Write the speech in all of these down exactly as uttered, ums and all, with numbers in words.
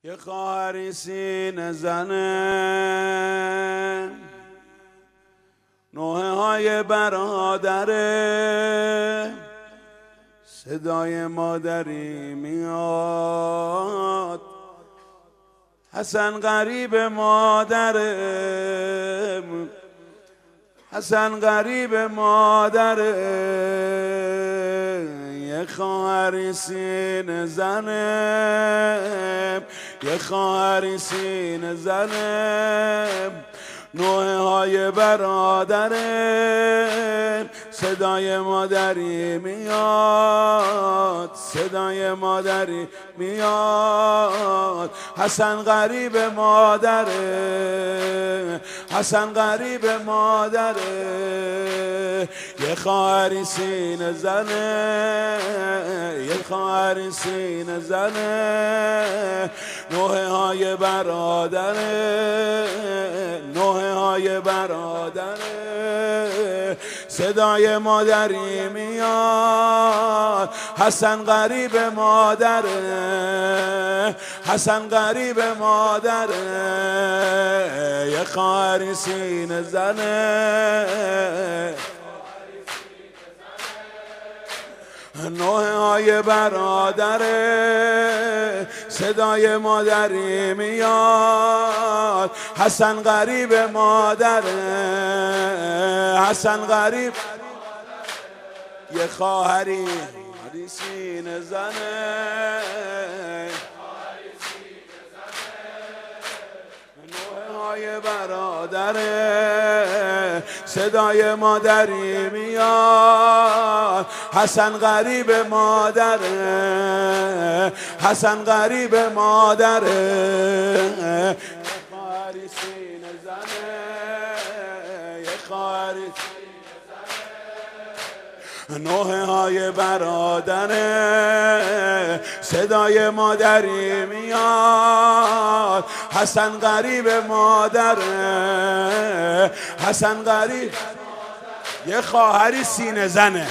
یه خواهری سینه زنه نوحه های برادره، صدای مادری میاد، حسن غریب مادره، حسن غریب مادره. یه خواهری سینه زنه، یه خواهری سینه زنه نوحه های برادره، صدای مادری میاد، صدای مادری میاد، حسن غریب مادره، حسن غریب مادره. یه خواهری سینه زنه، یه خواهری سینه زنه نوحه های برادره، نوحه های برادره، صدای مادری میاد، حسن غریب مادره، حسن غریب مادره. یه خواهری سینه زنه نوحه های برادره، صدای مادری میاد، حسن غریب مادره، حسن غریب. یه خواهری سینه زنه نوحه های برادره، صدای مادری میاد، حسن غریب مادره، حسن غریب مادره. یه خواهری سینه زنه، یه خواهری نوحه های برادره، صدای مادری میاد، حسن غریب مادره، حسن غریب. یه خواهری سینه زنه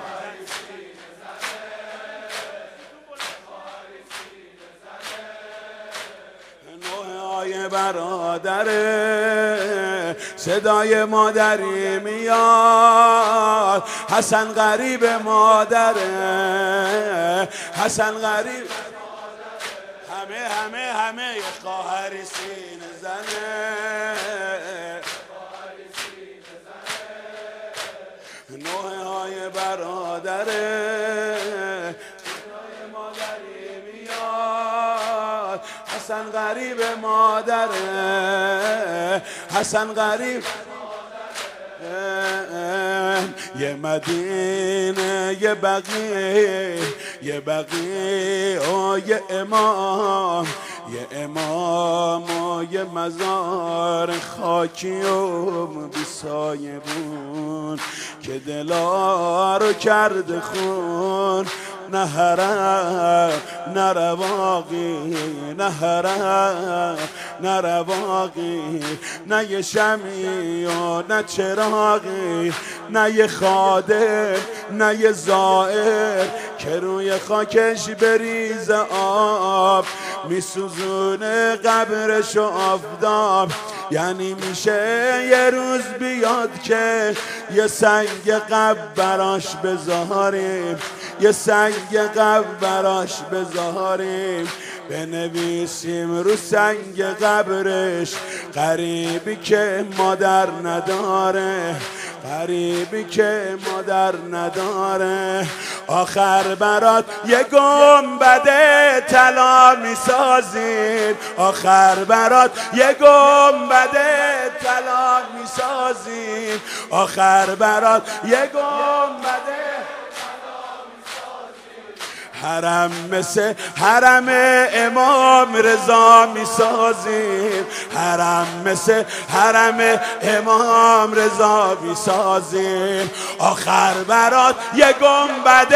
نوحه های برادره، صدای مادری میاد، حسن غریب مادره، حسن غریب. همه همه همه یه خواهری سینه زنه نوحه های برادره، صدای مادری میاد، حسن غریب مادره، حسن غریب. یه مدینه یه بقیه، یه بقیه و یه امام، یه امام و یه مزار خاکی و بیسایه بون که دلا رو کرده خون. نه حرم نه رواقی، نه حرم نه رواقی، نه یه شمعی و نه چراغی، نه یه خادم نه یه زائر که روی خاکش بریز آب، میسوزونه قبرش و آفتاب. یعنی میشه یه روز بیاد که یه سنگ قبر براش بذاریم، یه سنگ قبر براش بذاریم، بنویسیم رو سنگ قبرش غریبی که مادر نداره، غریبی که مادر نداره. آخر برات یه گنبد طلا میسازیم، آخر برات یه گنبد طلا میسازیم، آخر برات یه گنبد حرم مثل حرم امام رضا میسازیم، حرم مثل حرم امام رضا میسازیم، آخر برات یه گنبد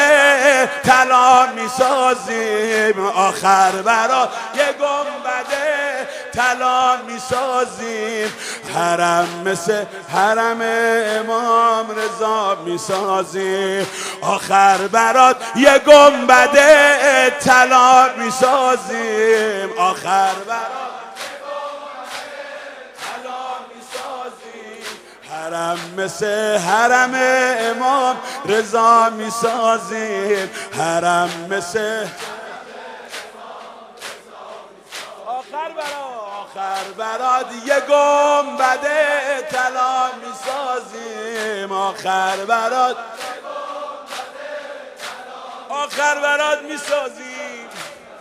طلا میسازیم، آخر برات یه گنبد طلا میسازیم، حرم مثل حرم امام رضا میسازیم، آخر برات یه گنبد طلا میسازیم، آخر برات حرم مثل حرم امام رضا میسازیم، حرم مثل آخر برات آخر برات یه گنبد طلا میسازیم، آخر برات آخر برات میسازیم،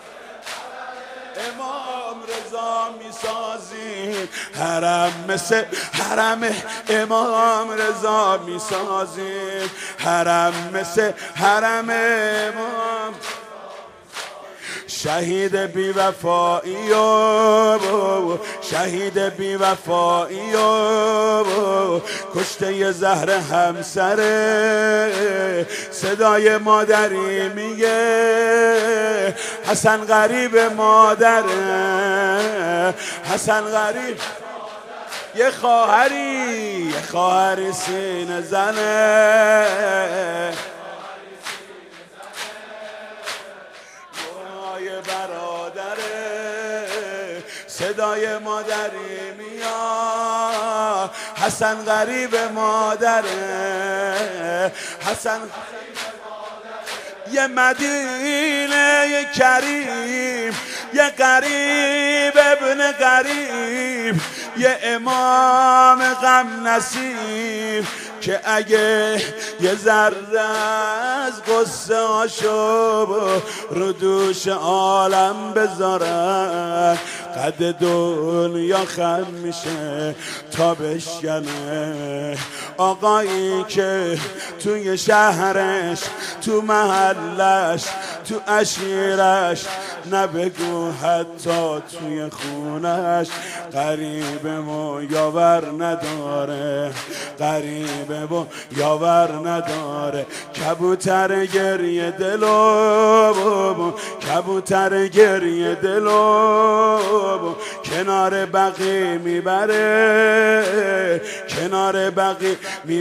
امام رضا میسازیم، حرم مثل حرم امام رضا میسازیم، حرم مثل حرم امام. شهید بی وفایی و شهید بی وفایی و کشته زهر همسره، صدای مادری میگه حسن غریب مادره، حسن غریب یه خواهری یه خواهری سینه زنه، برادره صدای مادری میاد، حسن غریب مادره، حسن یه مدینه یه کریم، یه قریب ابن قریب، یه امام غم نصیب که اگه یه ذره از قصه هاشو رو دوش عالم بذارن، قد دنیا خم میشه تا بشکنه، آقایی که توی شهرش تو محلش تو عشیرش نبگو حتی توی خونش قریب ما یاور نداره، قریب ما یاور نداره، کبوتر گریه دلو کبوتر گریه دلو کنار بقی میبره، کنار بقی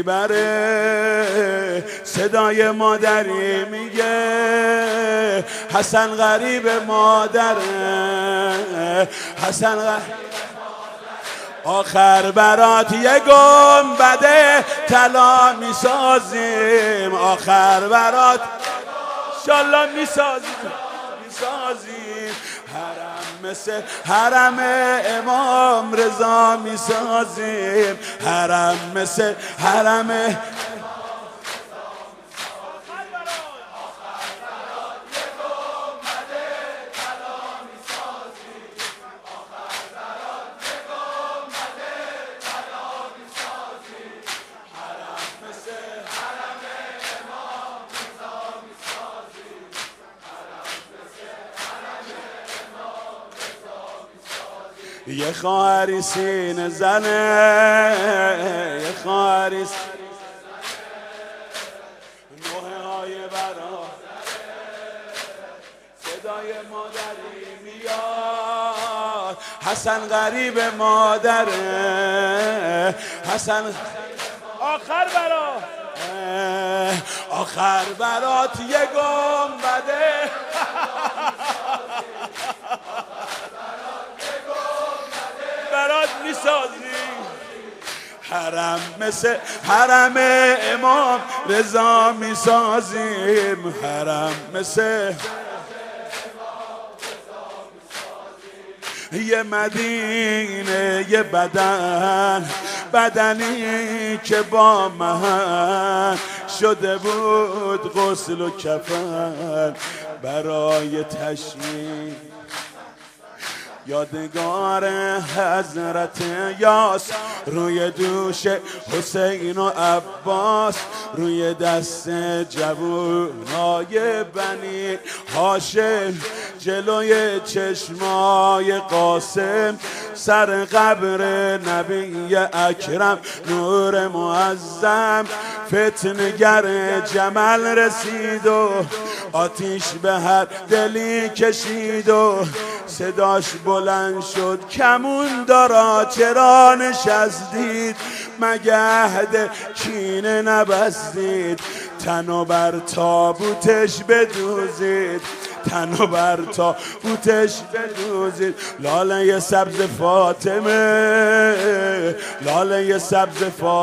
میبره، صدای مادری میگه حسن غریب مادره، حسن غریب آخر برات یه گنبد طلا میسازیم، آخر برات انشالله میسازیم میسازیم، حرم مثل حرم امام رضا میسازیم، حرم مثل حرم یه خواهری سینه زنه، یه خواهری سینه نوحه های برا صدای مادری میاد، حسن غریب مادره، حسن آخر برا آخر برات یه گنبده برات میسازیم، حرم مثل حرم امام رضا میسازیم، حرم مثل یه مدینه یه بدن، بدنی که با من شده بود غسل و کفن برای تشریف یادگار حضرت یاس، روی دوش حسین و عباس، روی دست جوونای بنی هاشم، جلوی چشمای قاسم، سر قبر نبی اکرم نور معظم، فتنگر جمل رسید و آتیش به هر دلی کشید و صداش بلند شد کمون دارا چرا نشستید مگه کینه نبستید تنو بر تابوتش بدوزید تنو بر تابوتش بدوزید لاله سبز فاطمه لاله سبز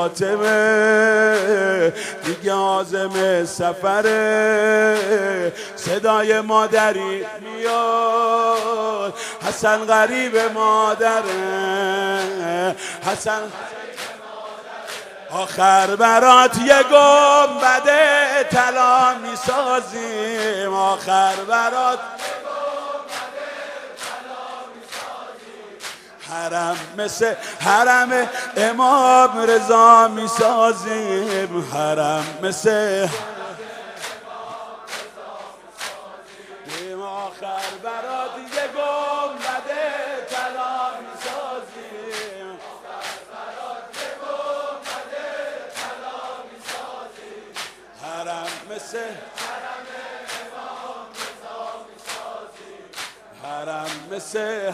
فاطمه دیگه عازم سفره صدای مادری میاد حسن غریب مادره حسن آخر برات یه گنبد طلا میسازیم آخر برات حرم مثل حرم امام رضا میسازیم حرم مثل آخر برات یه گنبد طلا میسازیم حرم مثل حرم مثل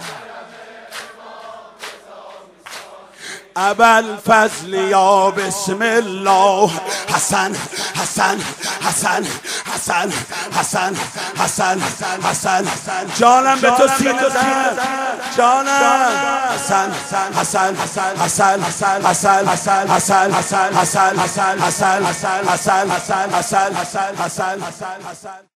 ابل فضل یا بسم الله حسن حسن حسن حسن حسن حسن حسن جانم به تو سینه زد جانم حسن حسن حسن حسن حسن حسن حسن حسن حسن حسن حسن حسن حسن حسن حسن حسن حسن حسن